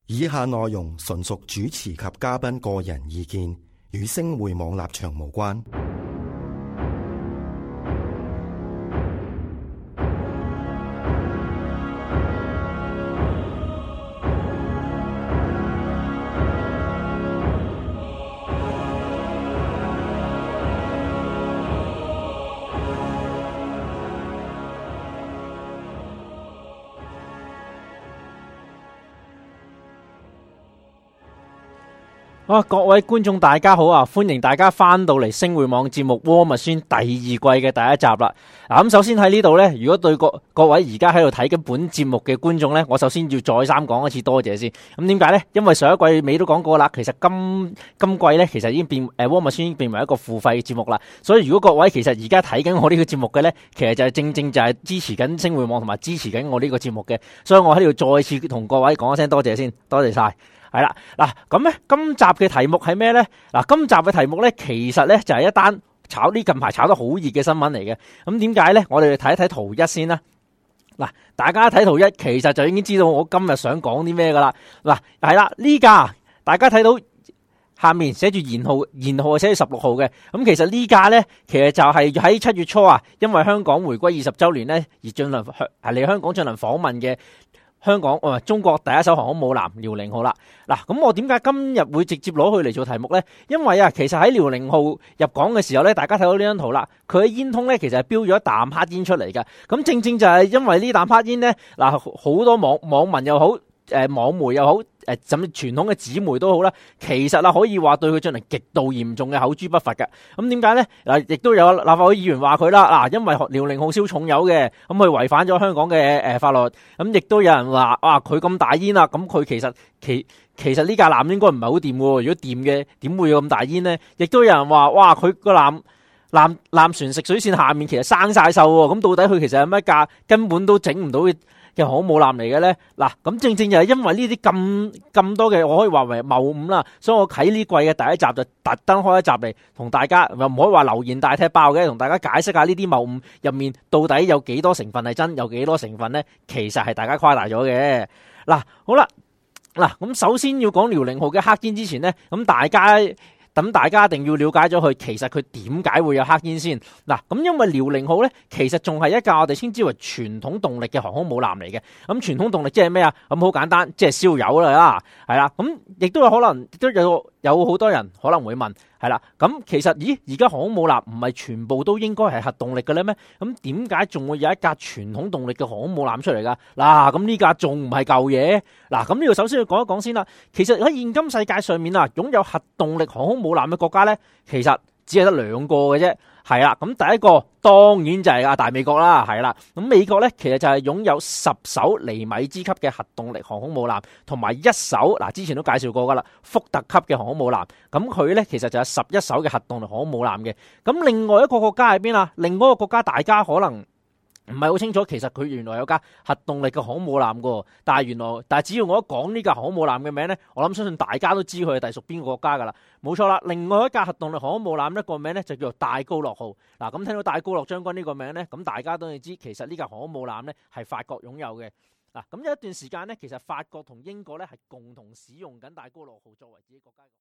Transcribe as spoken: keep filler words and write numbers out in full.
以下內容純屬主持及嘉賓個人意見，與星匯網立場無關。 啊！各位觀眾大家好啊，歡迎大家翻到嚟星匯網節目《War Machine》第二季嘅第一集啦。嗱，咁首先喺呢度呢，如果對各各位而家喺度睇緊本節目嘅觀眾呢，我首先要再三講一次多謝先。咁點解呢？因為上一季尾都講過啦，其實今今季呢，其實已經變誒《War Machine》已經變為一個付費節目啦。所以如果各位其實而家睇緊我呢個節目嘅呢，其實就係正正就係支持緊星匯網同埋支持緊我呢個節目嘅。所以我喺度再次同各位講一聲多謝先，多謝晒。係啦，嗱咁咧，今集嘅題目係咩咧？嗱，今集嘅題目咧，其實咧就係一單炒呢近排炒得好熱嘅新聞嚟嘅。咁點解咧？我哋睇一睇圖一先啦。嗱，大家睇圖一，其實就已經知道我今日想講啲咩噶啦。嗱，係啦，呢架大家睇到下面寫住延號，延號係寫住十六號嘅。咁其實呢架咧，其實就係喺七月初啊，因為香港回歸二十週年咧，而進行係嚟香港進行訪問嘅。香港誒、呃，中國第一艘航空母艦遼寧號啦。嗱，咁我點解今日會直接攞佢嚟做題目呢？因為啊，其實喺遼寧號入港嘅時候咧，大家睇到呢張圖啦，佢嘅煙通咧其實係標咗一啖黑煙出嚟嘅。咁正正就係因為呢啖黑煙咧，嗱，好多網網民又好，誒、呃、網媒又好。誒，甚至傳統嘅紙媒都好啦，其實啊可以話對佢進行極度嚴重嘅口誅筆伐嘅。咁點解呢？嗱，亦都有立法會議員話佢啦，嗱，因為遼寧號燒重油嘅，咁佢違反咗香港嘅誒法律。咁亦都有人話，哇，佢咁大煙啦，咁佢其實其其實呢架艦應該唔係好掂喎。如果掂嘅，點會有咁大煙呢？亦都有人話，哇，佢個艦艦艦船食水線下面其實生晒鏽喎。咁到底佢其實係乜架根本都整唔到嘅嘅航空母艦嚟嘅咧？嗱，咁正正就係因為呢啲咁咁多嘅，我可以話為謬誤啦，所以我喺呢季嘅第一集就特登開一集嚟同大家，又唔可以話留言大踢爆嘅，同大家解釋下呢啲謬誤入面到底有幾多成分係真，有幾多成分咧，其實係大家誇大咗嘅。嗱，好啦，嗱，咁首先要講遼寧號嘅黑煙之前咧，咁大家。咁大家一定要了解咗佢，其實佢點解會有黑煙先？嗱，咁因為遼寧號咧，其實仲係一架我哋稱之為傳統動力嘅航空母艦嚟嘅。咁傳統動力即係咩啊？咁好簡單，即係燒油啦，係啦。咁亦都有可能，亦都有有好多人可能會問，係啦。咁其實，咦？而家航空母艦唔係全部都應該係核動力嘅咧咩？咁點解仲會有一架傳統動力嘅航空母艦出嚟噶？嗱，咁呢架仲唔係舊嘢？嗱，咁呢度首先要講一講先啦。其實喺現今世界上面啊，擁有核動力航空母艦嘅國家咧，其實只係得兩個嘅啫，係啦。咁第一個當然就係啊大美國啦，係啦。咁美國咧，其實就係擁有十艘尼米茲級嘅核動力航空母艦，同埋一艘嗱之前都介紹過噶啦，福特級嘅航空母艦。咁佢咧其實就有十一艘嘅核動力航空母艦嘅。咁另外一個國家喺邊啊？另外一個國家大家可能唔係好清楚，其實佢原來有架核動力嘅航空母艦噶，但係原來，但係只要我一講呢架航空母艦嘅名咧，我諗相信大家都知佢係隸屬邊個國家噶啦，冇錯啦。另外一架核動力航空母艦呢個名咧就叫做戴高樂號。嗱，咁聽到戴高樂將軍呢個名咧，咁大家都要知，其實呢架航空母艦咧係法國擁有嘅。嗱，咁有一段時間咧，其實法國同英國咧係共同使用緊戴高樂號作為自己國家。